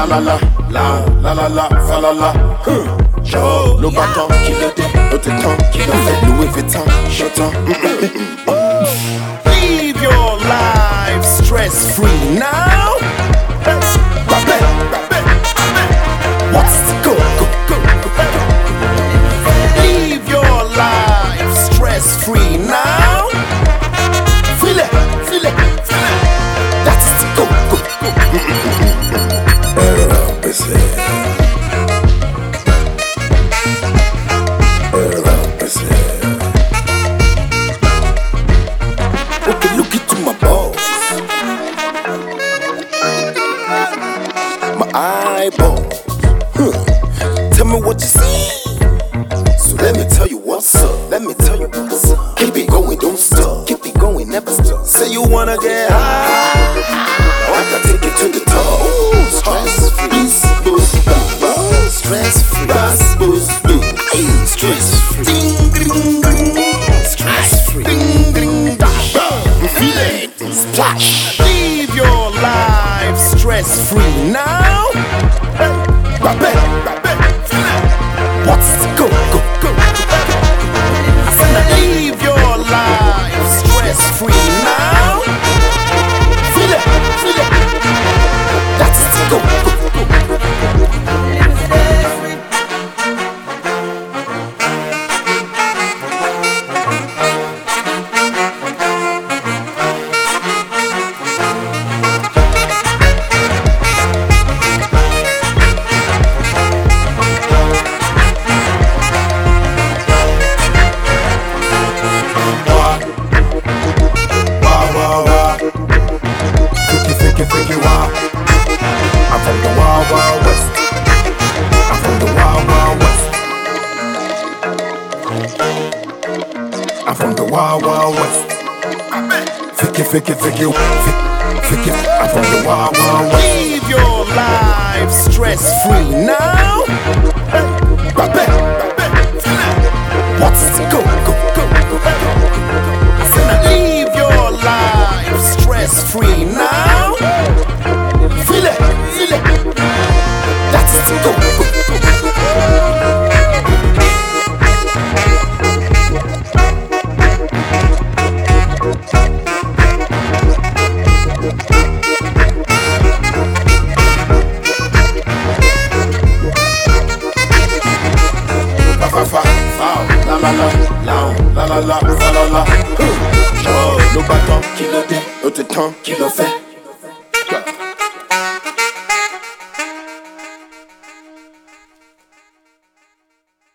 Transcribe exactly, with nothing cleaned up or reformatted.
la la, la la la la, fa la la. Joe, le bâton qui le dé, le tétan qui le fait, Louis Vuitton, j'attends. Live your life stress free now. What's the go, go, go, go. Live your life stress free now. Feel it, feel it, feel it. That's the go, go, go. Okay, look into my balls, my eyeballs. Huh. Tell me what you see. So let me tell you what's up. Let me tell you what's up. Keep it going, don't stop. Keep it going, never stop. Say you wanna get high, oh, I can take you to the top. Ooh, stress free, boost, boost, stress free, boost, boost, boost, stress free, ding, ding, ding, stress free, ding, ding, dash, feel it, splash. Live your life stress free now. What's the go, go, go? I said now live your life stress free now. Feel it, feel it. That's the go, go, go. Think you are. I'm from the Wild Wild West. I'm from the Wild Wild West. I'm from the Wild Wild West. Ficky, ficky, ficky, ficky. I'm from the Wild Wild West. Live your life stress free now. What's the go, go, go, go? I said now live your life stress free now. Feel it, feel it. That's the go, go, go. Fa fa fa, la la la, la la la la, fa la la. Joe, le bâton qui le dé, le tétan qui le fait.